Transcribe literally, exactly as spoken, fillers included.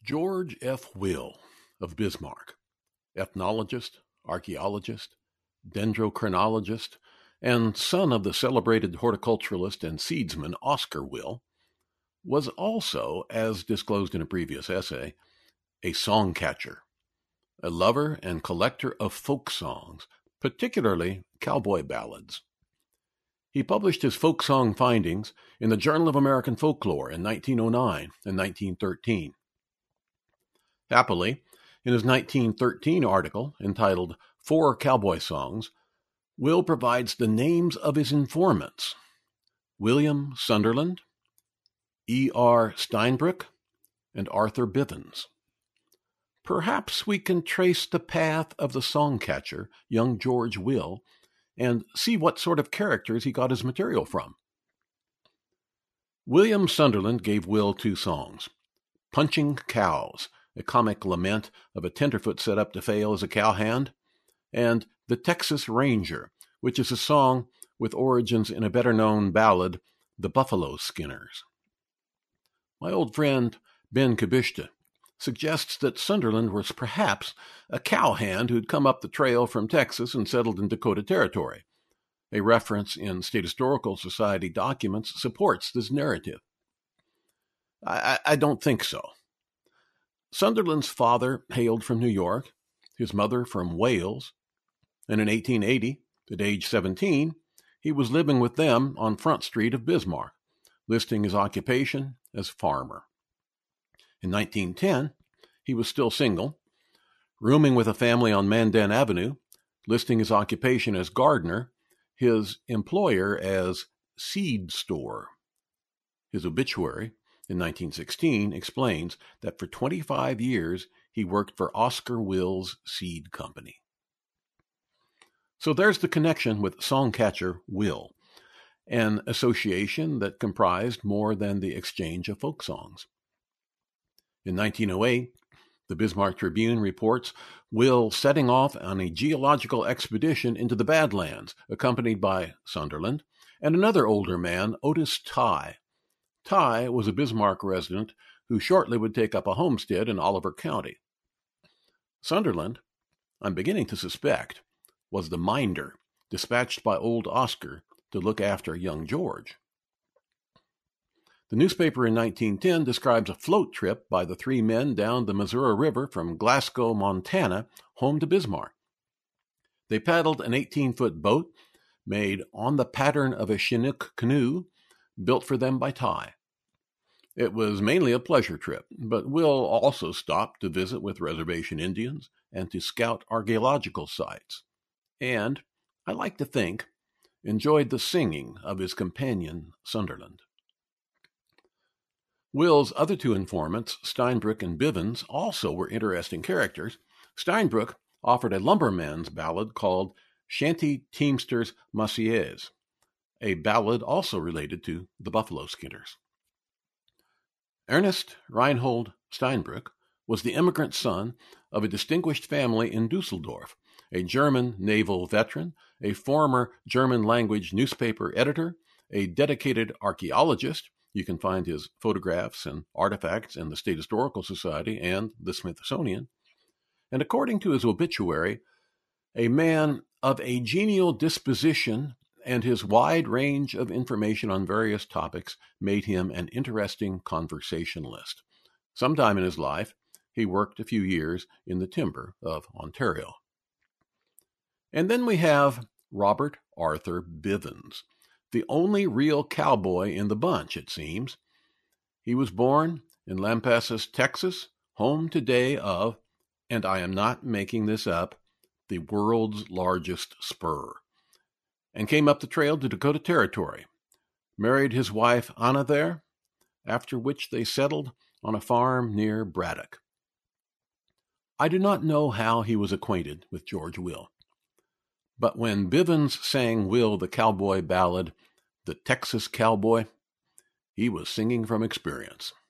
George F. Will of Bismarck, ethnologist, archaeologist, dendrochronologist, and son of the celebrated horticulturalist and seedsman Oscar Will, was also, as disclosed in a previous essay, a song catcher, a lover and collector of folk songs, particularly cowboy ballads. He published his folk song findings in the Journal of American Folklore in nineteen oh nine and nineteen thirteen. Happily, in his nineteen thirteen article entitled Four Cowboy Songs, Will provides the names of his informants: William Sunderland, E R Steinbrück, and Arthur Bivens. Perhaps we can trace the path of the songcatcher, young George Will, and see what sort of characters he got his material from. William Sunderland gave Will two songs: Punching Cows, a comic lament of a tenderfoot set up to fail as a cowhand, and The Texas Ranger, which is a song with origins in a better-known ballad, The Buffalo Skinners. My old friend Ben Kabishta suggests that Sunderland was perhaps a cowhand who'd come up the trail from Texas and settled in Dakota Territory. A reference in State Historical Society documents supports this narrative. I, I don't think so. Sunderland's father hailed from New York, his mother from Wales, and in eighteen eighty, at age seventeen, he was living with them on Front Street of Bismarck, listing his occupation as farmer. In nineteen ten, he was still single, rooming with a family on Mandan Avenue, listing his occupation as gardener, his employer as seed store. His obituary in nineteen sixteen explains that for twenty-five years he worked for Oscar Will's Seed Company. So there's the connection with songcatcher Will, an association that comprised more than the exchange of folk songs. In nineteen oh eight, the Bismarck Tribune reports Will setting off on a geological expedition into the Badlands, accompanied by Sunderland and another older man, Otis Tye. Tye was a Bismarck resident who shortly would take up a homestead in Oliver County. Sunderland, I'm beginning to suspect, was the minder dispatched by old Oscar to look after young George. The newspaper in nineteen ten describes a float trip by the three men down the Missouri River from Glasgow, Montana, home to Bismarck. They paddled an eighteen-foot boat made on the pattern of a Chinook canoe built for them by Tye. It was mainly a pleasure trip, but Will also stopped to visit with reservation Indians and to scout archaeological sites, and, I like to think, enjoyed the singing of his companion Sunderland. Will's other two informants, Steinbrück and Bivens, also were interesting characters. Steinbrück offered a lumberman's ballad called Shanty Teamster's Marseillaise, a ballad also related to the Buffalo Skinners. Ernest Reinhold Steinbrück was the immigrant son of a distinguished family in Dusseldorf, a German naval veteran, a former German-language newspaper editor, a dedicated archaeologist. You can find his photographs and artifacts in the State Historical Society and the Smithsonian. And according to his obituary, a man of a genial disposition, and his wide range of information on various topics made him an interesting conversationalist. Sometime in his life, he worked a few years in the timber of Ontario. And then we have Robert Arthur Bivens, the only real cowboy in the bunch, it seems. He was born in Lampasas, Texas, home today of, and I am not making this up, the world's largest spur, and came up the trail to Dakota Territory, married his wife Anna there, after which they settled on a farm near Braddock. I do not know how he was acquainted with George Will, but when Bivens sang Will the cowboy ballad, The Texas Cowboy, he was singing from experience.